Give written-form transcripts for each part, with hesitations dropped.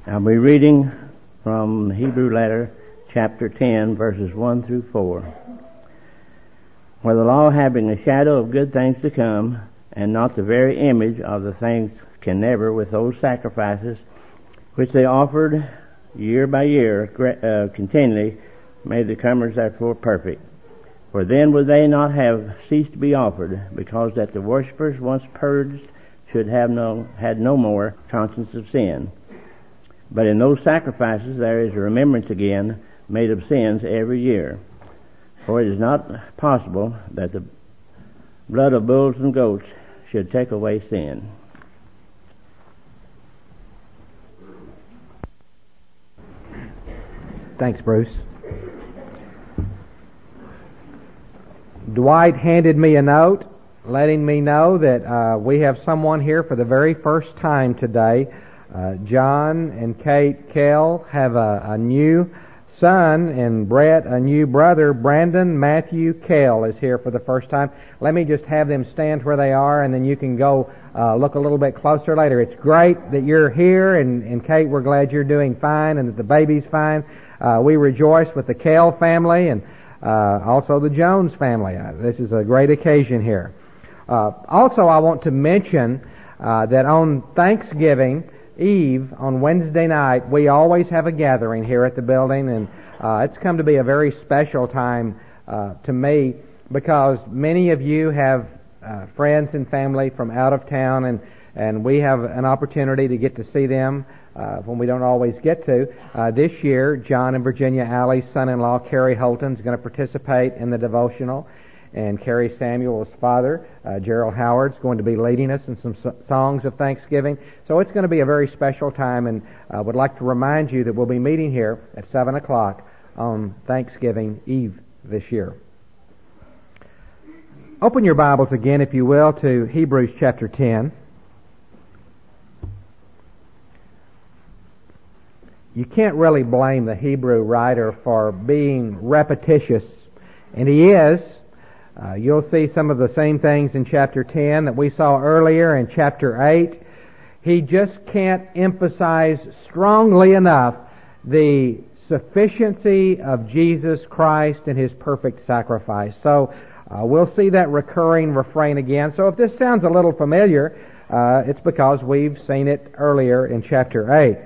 I'll be reading from the Hebrew letter, chapter 10, verses 1 through 4. Where the law, having a shadow of good things to come, and not the very image of the things, can never, with those sacrifices which they offered year by year continually, made the comers therefore perfect. For then would they not have ceased to be offered, because that the worshippers, once purged, should have had no more conscience of sin. But in those sacrifices there is a remembrance again made of sins every year. For it is not possible that the blood of bulls and goats should take away sin. Thanks, Bruce. Dwight handed me a note letting me know that we have someone here for the very first time today. John and Kate Kell have a new son, and Brett, a new brother. Brandon Matthew Kell is here for the first time. Let me just have them stand where they are, and then you can go look a little bit closer later. It's great that you're here, and Kate, we're glad you're doing fine and that the baby's fine. We rejoice with the Kell family and also the Jones family. This is a great occasion here. Also, I want to mention that on Thanksgiving Eve, on Wednesday night, we always have a gathering here at the building, and it's come to be a very special time to me, because many of you have friends and family from out of town, and we have an opportunity to get to see them when we don't always get to. This year, John and Virginia Alley's son-in-law, Kerry Holton, is going to participate in the devotional, and Kerry Samuel's father, Gerald Howard, is going to be leading us in some songs of thanksgiving. So it's going to be a very special time, and I would like to remind you that we'll be meeting here at 7 o'clock on Thanksgiving Eve this year. Open your Bibles again, if you will, to Hebrews chapter 10. You can't really blame the Hebrew writer for being repetitious, and he is. You'll see some of the same things in chapter 10 that we saw earlier in chapter 8. He just can't emphasize strongly enough the sufficiency of Jesus Christ and His perfect sacrifice. So we'll see that recurring refrain again. So if this sounds a little familiar, it's because we've seen it earlier in chapter 8.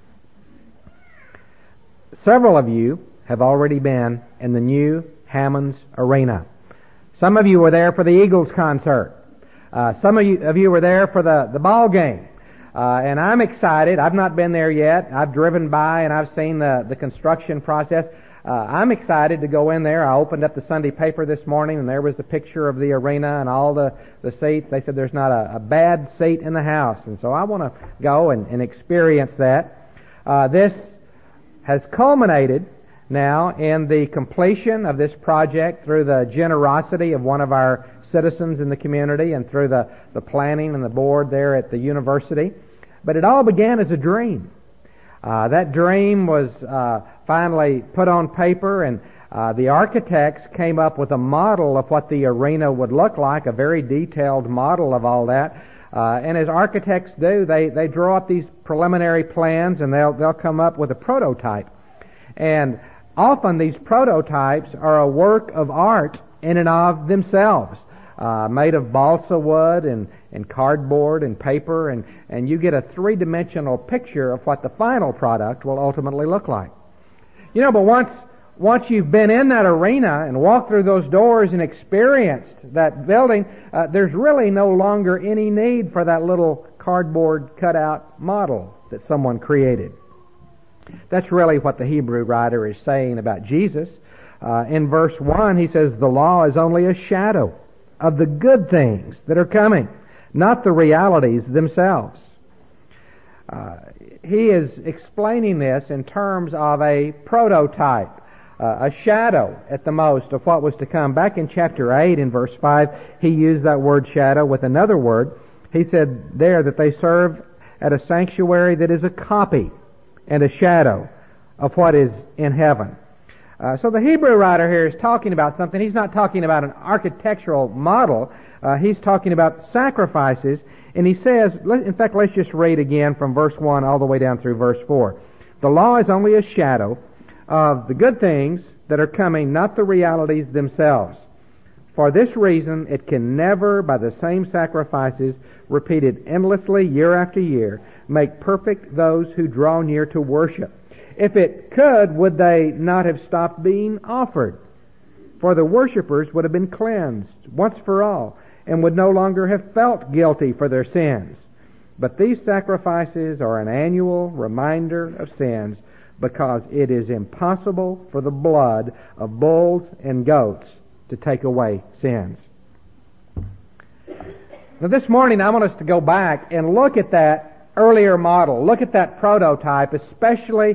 Several of you have already been in the new Hammons Arena. Some of you were there for the Eagles concert. Some of you were there for the ball game. And I'm excited. I've not been there yet. I've driven by and I've seen the construction process. I'm excited to go in there. I opened up the Sunday paper this morning, and there was the picture of the arena and all the seats. They said there's not a bad seat in the house. And so I want to go and experience that. This has culminated now in the completion of this project through the generosity of one of our citizens in the community and through the planning and the board there at the university. But it all began as a dream. That dream was finally put on paper, and the architects came up with a model of what the arena would look like, a very detailed model of all that. And as architects do, they draw up these preliminary plans, and they'll come up with a prototype. And often these prototypes are a work of art in and of themselves, made of balsa wood and cardboard and paper, and you get a three-dimensional picture of what the final product will ultimately look like. You know, but once you've been in that arena and walked through those doors and experienced that building, there's really no longer any need for that little cardboard cutout model that someone created. That's really what the Hebrew writer is saying about Jesus. In verse 1, he says, the law is only a shadow of the good things that are coming, not the realities themselves. He is explaining this in terms of a prototype, a shadow at the most of what was to come. Back in chapter 8 in verse 5, he used that word shadow with another word. He said there that they serve at a sanctuary that is a copy and a shadow of what is in heaven. So the Hebrew writer here is talking about something. He's not talking about an architectural model. He's talking about sacrifices And he says, in fact, let's just read again from verse 1 all the way down through verse 4. The law is only a shadow of the good things that are coming, not the realities themselves. For this reason, it can never, by the same sacrifices repeated endlessly year after year, make perfect those who draw near to worship. If it could, would they not have stopped being offered? For the worshippers would have been cleansed once for all, and would no longer have felt guilty for their sins. But these sacrifices are an annual reminder of sins, because it is impossible for the blood of bulls and goats to take away sins. Now this morning I want us to go back and look at that earlier model, look at that prototype, especially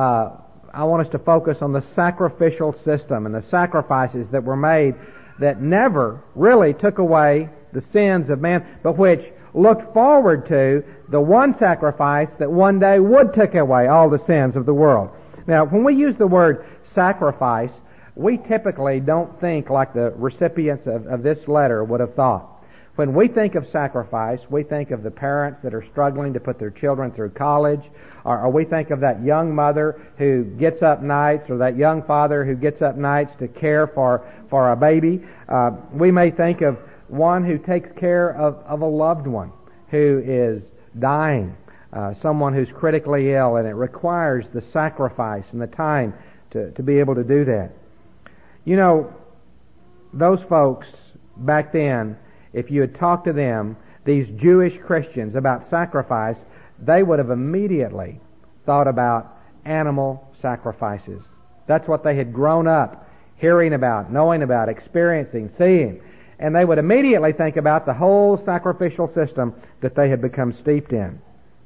I want us to focus on the sacrificial system and the sacrifices that were made that never really took away the sins of man, but which looked forward to the one sacrifice that one day would take away all the sins of the world. Now, when we use the word sacrifice, we typically don't think like the recipients of this letter would have thought. When we think of sacrifice, we think of the parents that are struggling to put their children through college, or we think of that young mother who gets up nights, or that young father who gets up nights to care for a baby. We may think of one who takes care of a loved one who is dying, someone who's critically ill, and it requires the sacrifice and the time to be able to do that. You know, those folks back then, if you had talked to them, these Jewish Christians, about sacrifice, they would have immediately thought about animal sacrifices. That's what they had grown up hearing about, knowing about, experiencing, seeing. And they would immediately think about the whole sacrificial system that they had become steeped in.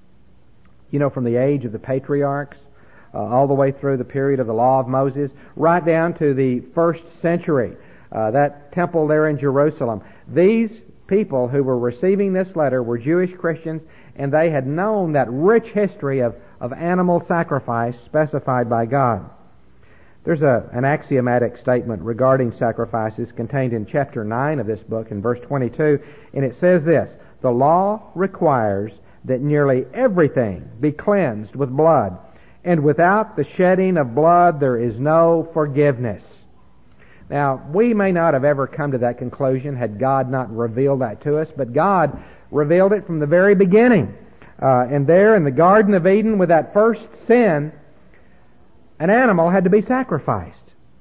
You know, from the age of the patriarchs, all the way through the period of the law of Moses, right down to the first century, that temple there in Jerusalem. These people who were receiving this letter were Jewish Christians, and they had known that rich history of animal sacrifice specified by God. There's an axiomatic statement regarding sacrifices contained in chapter 9 of this book in verse 22, and it says this: the law requires that nearly everything be cleansed with blood, and without the shedding of blood there is no forgiveness. Now, we may not have ever come to that conclusion had God not revealed that to us, but God revealed it from the very beginning. And there in the Garden of Eden with that first sin, an animal had to be sacrificed.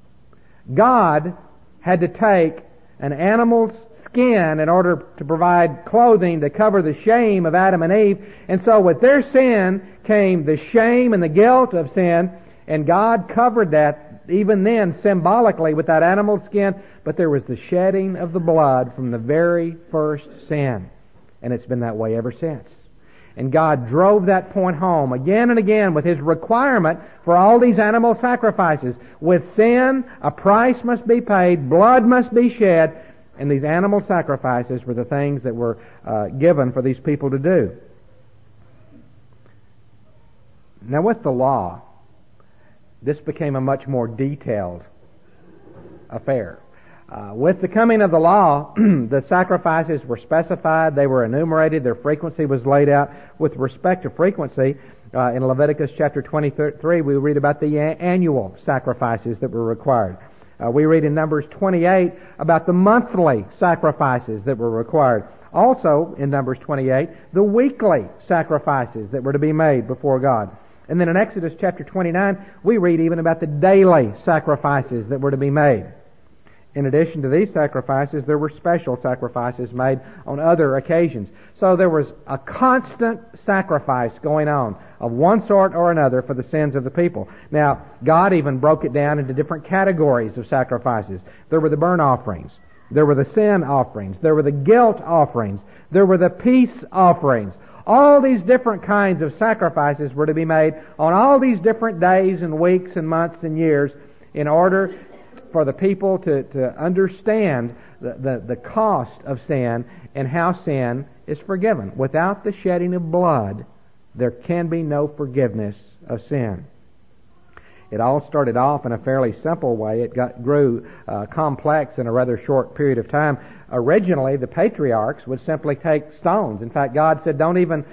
God had to take an animal's skin in order to provide clothing to cover the shame of Adam and Eve. And so with their sin came the shame and the guilt of sin, and God covered that even then symbolically with that animal skin, but there was the shedding of the blood from the very first sin. And it's been that way ever since. And God drove that point home again and again with His requirement for all these animal sacrifices. With sin, a price must be paid, blood must be shed, and these animal sacrifices were the things that were given for these people to do. Now with the law, this became a much more detailed affair. With the coming of the law, the sacrifices were specified, they were enumerated, their frequency was laid out. With respect to frequency, in Leviticus chapter 23, we read about the annual sacrifices that were required. We read in Numbers 28 about the monthly sacrifices that were required. Also, in Numbers 28, the weekly sacrifices that were to be made before God. And then in Exodus chapter 29, we read even about the daily sacrifices that were to be made. In addition to these sacrifices, there were special sacrifices made on other occasions. So there was a constant sacrifice going on of one sort or another for the sins of the people. Now, God even broke it down into different categories of sacrifices. There were the burnt offerings. There were the sin offerings. There were the guilt offerings. There were the peace offerings. All these different kinds of sacrifices were to be made on all these different days and weeks and months and years in order for the people to understand the cost of sin and how sin is forgiven. Without the shedding of blood, there can be no forgiveness of sin. It all started off in a fairly simple way. It grew complex in a rather short period of time. originally the patriarchs would simply take stones. In fact, God said, don't even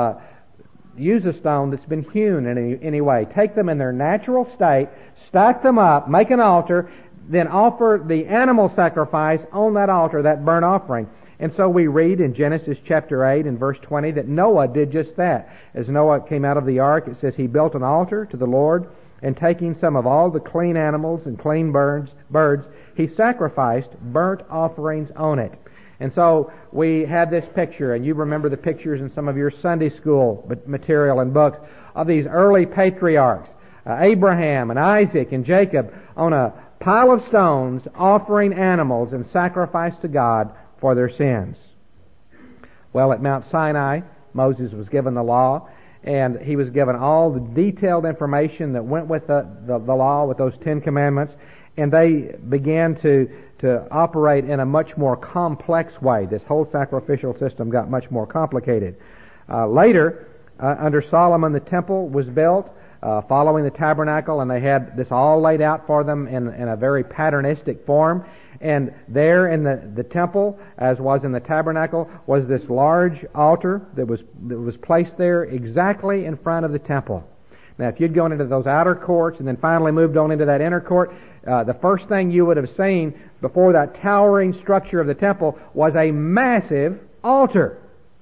use a stone that's been hewn in any way. Take them in their natural state, stack them up, make an altar, then offer the animal sacrifice on that altar, that burnt offering. And so we read in Genesis chapter 8 and verse 20 that Noah did just that. As Noah came out of the ark, it says he built an altar to the Lord, and taking some of all the clean animals and clean birds, he sacrificed burnt offerings on it. And so we have this picture, and you remember the pictures in some of your Sunday school material and books of these early patriarchs, Abraham and Isaac and Jacob, on a pile of stones offering animals and sacrifice to God for their sins. Well, at Mount Sinai, Moses was given the law, and he was given all the detailed information that went with the law, with those 10 commandments, and they began to operate in a much more complex way. This whole sacrificial system got much more complicated. Later, under Solomon, the temple was built, following the tabernacle, and they had this all laid out for them in a very patternistic form. And there in the temple, as was in the tabernacle, was this large altar that was placed there exactly in front of the temple. Now, if you'd gone into those outer courts and then finally moved on into that inner court, the first thing you would have seen before that towering structure of the temple was a massive altar.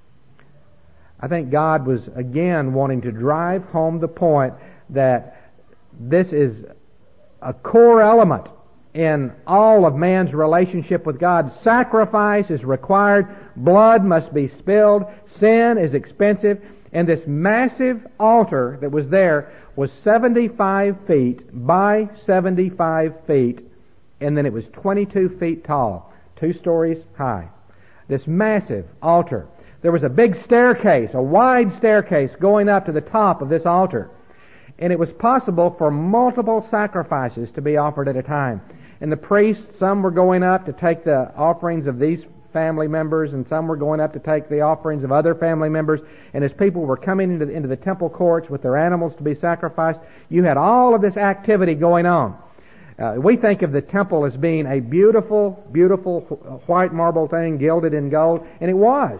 I think God was again wanting to drive home the point that this is a core element in all of man's relationship with God. Sacrifice is required. Blood must be spilled. Sin is expensive. And this massive altar that was there was 75 feet by 75 feet, and then it was 22 feet tall, 2 stories high. This massive altar. There was a big staircase, a wide staircase going up to the top of this altar. And it was possible for multiple sacrifices to be offered at a time. And the priests, some were going up to take the offerings of these family members, and some were going up to take the offerings of other family members. And as people were coming into the temple courts with their animals to be sacrificed, you had all of this activity going on. We think of the temple as being a beautiful, beautiful white marble thing, gilded in gold, and it was.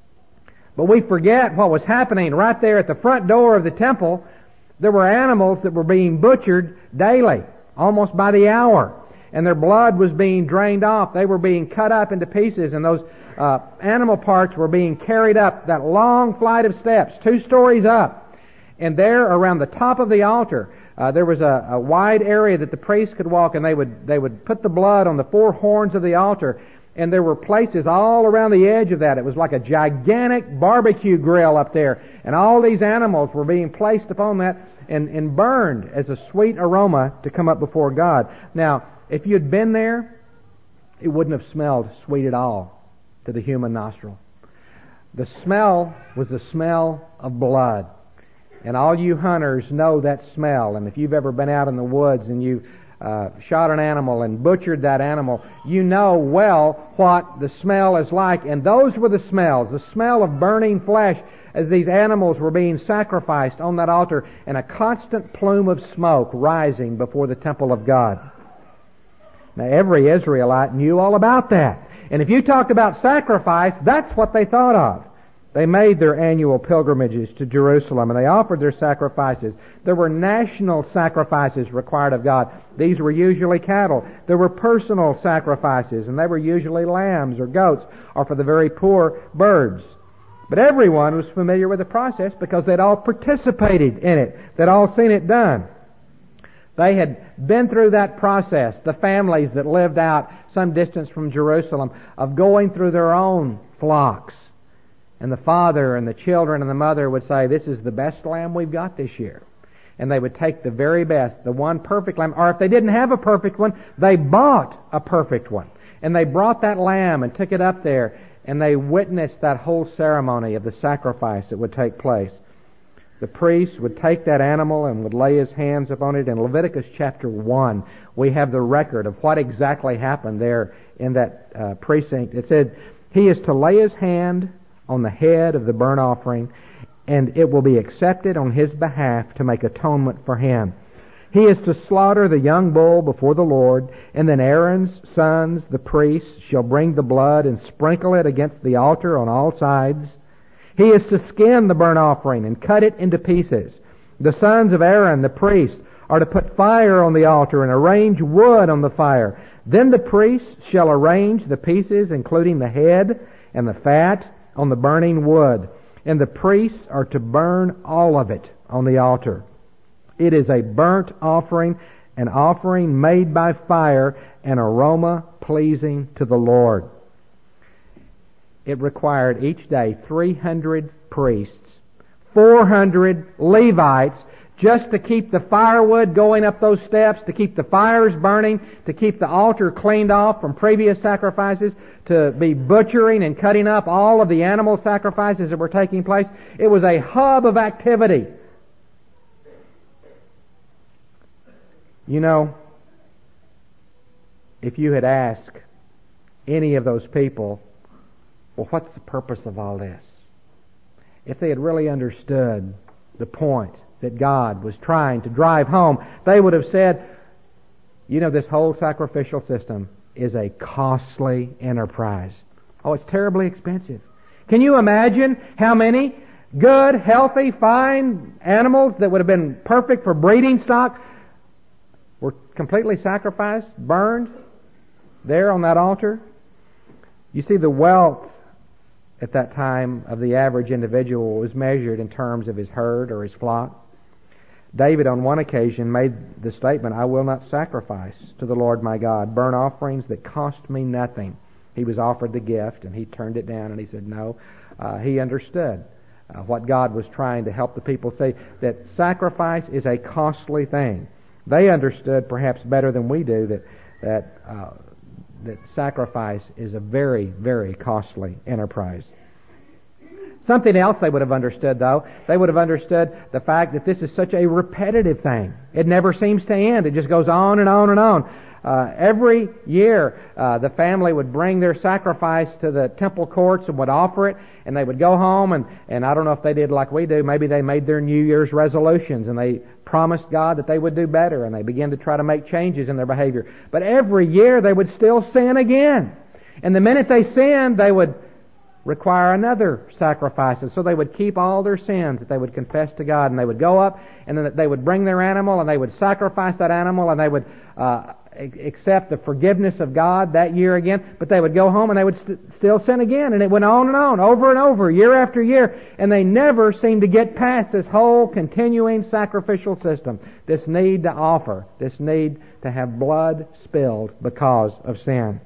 But we forget what was happening right there at the front door of the temple. There were animals that were being butchered daily, almost by the hour. And their blood was being drained off. They were being cut up into pieces, and those animal parts were being carried up that long flight of steps, 2 stories up. And there, around the top of the altar, there was a wide area that the priests could walk, and they would put the blood on the 4 horns of the altar. And there were places all around the edge of that. It was like a gigantic barbecue grill up there. And all these animals were being placed upon that and burned as a sweet aroma to come up before God. Now, if you'd been there, it wouldn't have smelled sweet at all to the human nostril. The smell was the smell of blood. And all you hunters know that smell. And if you've ever been out in the woods and you shot an animal and butchered that animal, you know well what the smell is like. And those were the smells. The smell of burning flesh as these animals were being sacrificed on that altar, and a constant plume of smoke rising before the temple of God. Now, every Israelite knew all about that. And if you talked about sacrifice, that's what they thought of. They made their annual pilgrimages to Jerusalem, and they offered their sacrifices. There were national sacrifices required of God. These were usually cattle. There were personal sacrifices, and they were usually lambs or goats, or for the very poor, birds. But everyone was familiar with the process because they'd all participated in it. They'd all seen it done. They had been through that process, the families that lived out some distance from Jerusalem, of going through their own flocks. And the father and the children and the mother would say, this is the best lamb we've got this year. And they would take the very best, the one perfect lamb. Or if they didn't have a perfect one, they bought a perfect one. And they brought that lamb and took it up there, and they witnessed that whole ceremony of the sacrifice that would take place. The priest would take that animal and would lay his hands upon it. In Leviticus chapter 1, we have the record of what exactly happened there in that precinct. It said, he is to lay his hand on the head of the burnt offering, and it will be accepted on his behalf to make atonement for him. He is to slaughter the young bull before the Lord, and then Aaron's sons, the priests, shall bring the blood and sprinkle it against the altar on all sides. He is to skin the burnt offering and cut it into pieces. The sons of Aaron, the priest, are to put fire on the altar and arrange wood on the fire. Then the priests shall arrange the pieces, including the head and the fat, on the burning wood. And the priests are to burn all of it on the altar. It is a burnt offering, an offering made by fire, an aroma pleasing to the Lord. It required each day 300 priests, 400 Levites, just to keep the firewood going up those steps, to keep the fires burning, to keep the altar cleaned off from previous sacrifices, to be butchering and cutting up all of the animal sacrifices that were taking place. It was a hub of activity. You know, if you had asked any of those people, well, what's the purpose of all this? If they had really understood the point that God was trying to drive home, they would have said, you know, this whole sacrificial system is a costly enterprise. Oh, it's terribly expensive. Can you imagine how many good, healthy, fine animals that would have been perfect for breeding stock were completely sacrificed, burned there on that altar? You see, the wealth at that time of the average individual was measured in terms of his herd or his flock. David on one occasion made the statement, I will not sacrifice to the Lord my God burnt offerings that cost me nothing. He was offered the gift and he turned it down and he said no. He understood what God was trying to help the people see, that sacrifice is a costly thing. They understood perhaps better than we do that sacrifice is a very, very costly enterprise. Something else they would have understood, though, they would have understood the fact that this is such a repetitive thing. It never seems to end. It just goes on and on and on. Every year, the family would bring their sacrifice to the temple courts and would offer it, and they would go home, and I don't know if they did like we do. Maybe they made their New Year's resolutions, and they promised God that they would do better, and they began to try to make changes in their behavior. But every year, they would still sin again. And the minute they sinned, they would require another sacrifice. And so they would keep all their sins that they would confess to God, and they would go up, and then they would bring their animal, and they would sacrifice that animal, and they would accept the forgiveness of God that year again, but they would go home and they would still sin again, and it went on and on, over and over, year after year, and they never seemed to get past this whole continuing sacrificial system, this need to offer, this need to have blood spilled because of sin.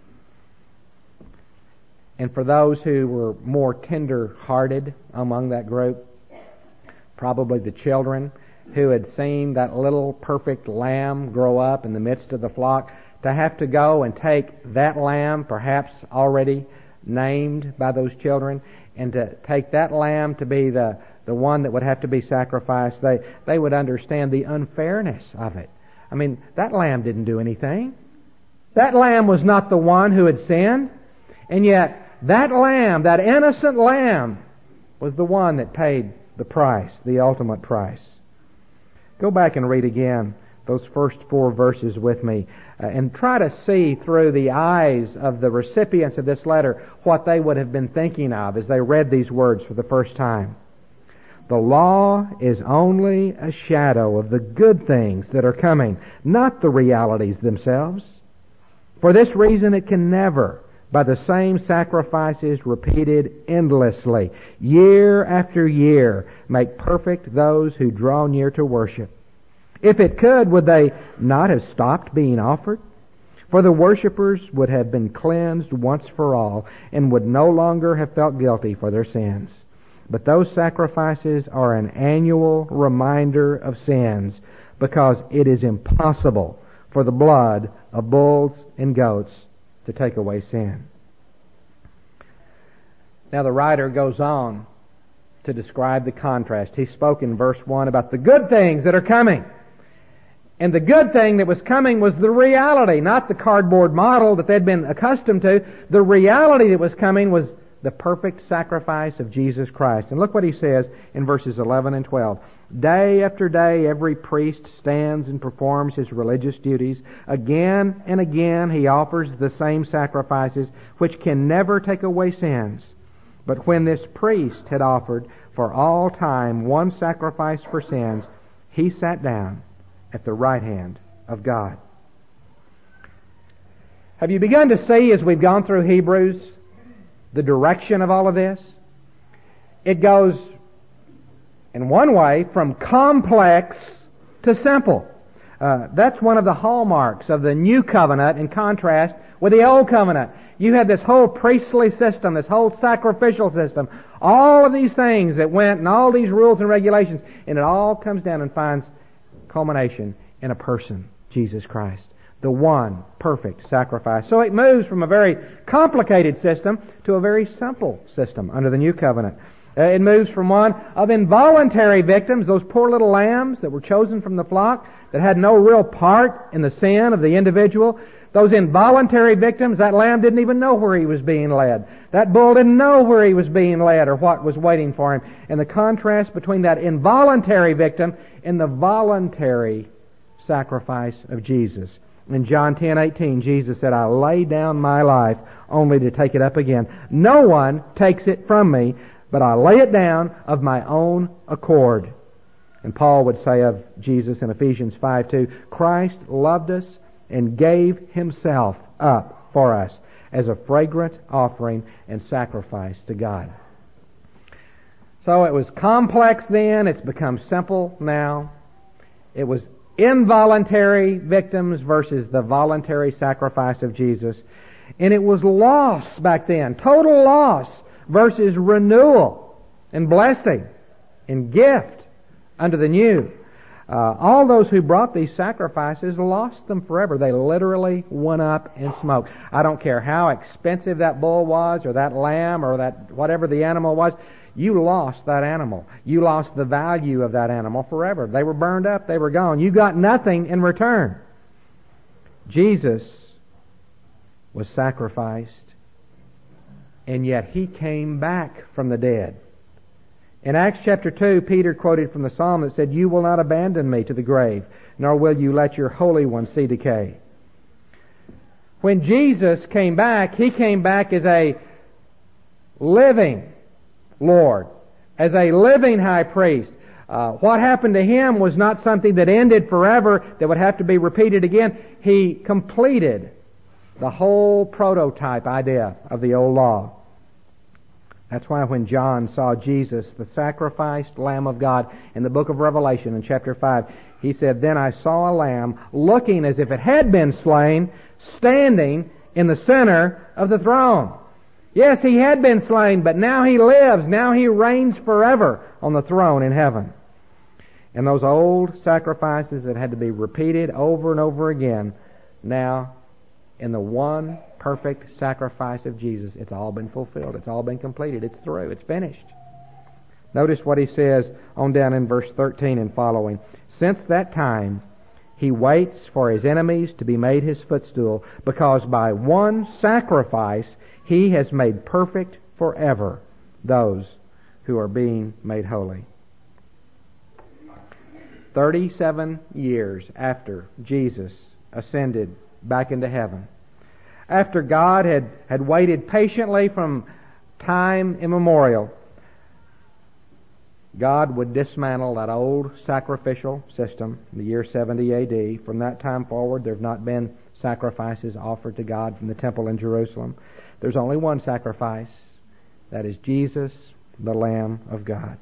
And for those who were more tender-hearted among that group, probably the children who had seen that little perfect lamb grow up in the midst of the flock, to have to go and take that lamb, perhaps already named by those children, and to take that lamb to be the one that would have to be sacrificed, they would understand the unfairness of it. I mean, that lamb didn't do anything. That lamb was not the one who had sinned, and yet that lamb, that innocent lamb, was the one that paid the price, the ultimate price. Go back and read again those first 4 verses with me and try to see through the eyes of the recipients of this letter what they would have been thinking of as they read these words for the first time. The law is only a shadow of the good things that are coming, not the realities themselves. For this reason it can never, by the same sacrifices repeated endlessly, year after year, make perfect those who draw near to worship. If it could, would they not have stopped being offered? For the worshippers would have been cleansed once for all, and would no longer have felt guilty for their sins. But those sacrifices are an annual reminder of sins, because it is impossible for the blood of bulls and goats to take away sin. Now the writer goes on to describe the contrast. He spoke in verse 1 about the good things that are coming. And the good thing that was coming was the reality, not the cardboard model that they'd been accustomed to. The reality that was coming was the perfect sacrifice of Jesus Christ. And look what he says in verses 11 and 12. Day after day, every priest stands and performs his religious duties. Again and again, he offers the same sacrifices, which can never take away sins. But when this priest had offered for all time one sacrifice for sins, he sat down at the right hand of God. Have you begun to see, as we've gone through Hebrews, the direction of all of this? It goes, in one way, from complex to simple. That's one of the hallmarks of the New Covenant in contrast with the Old Covenant. You had this whole priestly system, this whole sacrificial system, all of these things that went, and all these rules and regulations, and it all comes down and finds culmination in a person, Jesus Christ, the one perfect sacrifice. So it moves from a very complicated system to a very simple system under the New Covenant. It moves from one of involuntary victims, those poor little lambs that were chosen from the flock, that had no real part in the sin of the individual. Those involuntary victims, that lamb didn't even know where he was being led. That bull didn't know where he was being led or what was waiting for him. And the contrast between that involuntary victim and the voluntary sacrifice of Jesus. In John 10:18, Jesus said, I lay down my life only to take it up again. No one takes it from me, but I lay it down of my own accord. And Paul would say of Jesus in Ephesians 5:2, Christ loved us and gave himself up for us as a fragrant offering and sacrifice to God. So it was complex then, it's become simple now. It was involuntary victims versus the voluntary sacrifice of Jesus. And it was loss back then, total loss versus renewal and blessing and gift under the new. All those who brought these sacrifices lost them forever. They literally went up in smoke. I don't care how expensive that bull was or that lamb or that whatever the animal was. You lost that animal. You lost the value of that animal forever. They were burned up. They were gone. You got nothing in return. Jesus was sacrificed, and yet He came back from the dead. In Acts chapter 2, Peter quoted from the psalm that said, You will not abandon me to the grave, nor will you let your Holy One see decay. When Jesus came back, He came back as a living Lord, as a living high priest. What happened to Him was not something that ended forever, that would have to be repeated again. He completed the whole prototype idea of the old law. That's why when John saw Jesus, the sacrificed Lamb of God, in the book of Revelation in chapter 5, he said, Then I saw a lamb looking as if it had been slain, standing in the center of the throne. Yes, He had been slain, but now He lives. Now He reigns forever on the throne in heaven. And those old sacrifices that had to be repeated over and over again, now in the one perfect sacrifice of Jesus, it's all been fulfilled. It's all been completed. It's through. It's finished. Notice what he says on down in verse 13 and following. Since that time, He waits for His enemies to be made His footstool, because by one sacrifice He has made perfect forever those who are being made holy. 37 years after Jesus ascended back into heaven, after God had waited patiently from time immemorial, God would dismantle that old sacrificial system in the year 70 A.D. From that time forward, there have not been sacrifices offered to God from the temple in Jerusalem. There's only one sacrifice. That is Jesus, the Lamb of God.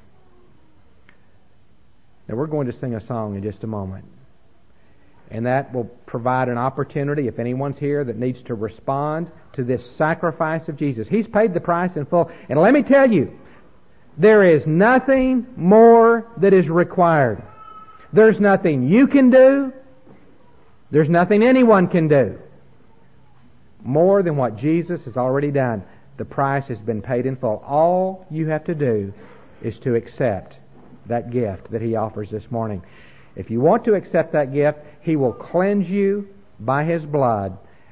Now we're going to sing a song in just a moment. And that will provide an opportunity, if anyone's here that needs to respond to this sacrifice of Jesus. He's paid the price in full. And let me tell you, there is nothing more that is required. There's nothing you can do. There's nothing anyone can do more than what Jesus has already done. The price has been paid in full. All you have to do is to accept that gift that He offers this morning. If you want to accept that gift, He will cleanse you by His blood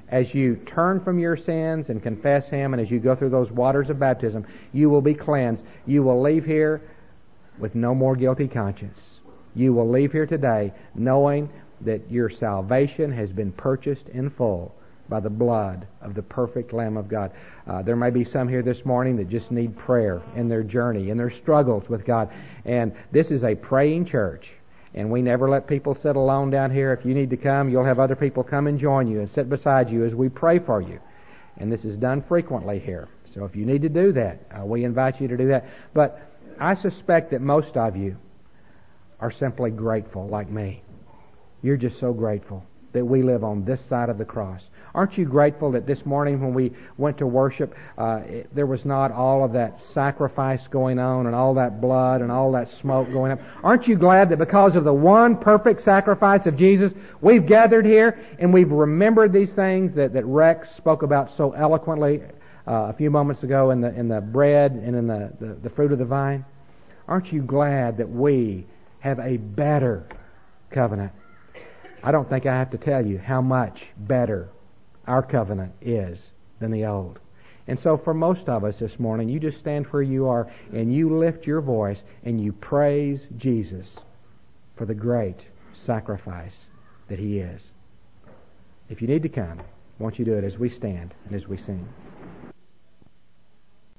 as you turn from your sins and confess Him, and as you go through those waters of baptism, you will be cleansed. You will leave here with no more guilty conscience. You will leave here today knowing that your salvation has been purchased in full by the blood of the perfect Lamb of God. There may be some here this morning that just need prayer in their journey, in their struggles with God. And this is a praying church. And we never let people sit alone down here. If you need to come, you'll have other people come and join you and sit beside you as we pray for you. And this is done frequently here. So if you need to do that, we invite you to do that. But I suspect that most of you are simply grateful, like me. You're just so grateful that we live on this side of the cross. Aren't you grateful that this morning when we went to worship, there was not all of that sacrifice going on and all that blood and all that smoke going up? Aren't you glad that because of the one perfect sacrifice of Jesus, we've gathered here and we've remembered these things that Rex spoke about so eloquently a few moments ago in the bread and in the fruit of the vine? Aren't you glad that we have a better covenant? I don't think I have to tell you how much better our covenant is than the old. And so for most of us this morning, you just stand where you are and you lift your voice and you praise Jesus for the great sacrifice that He is. If you need to come, I want you to do it as we stand and as we sing.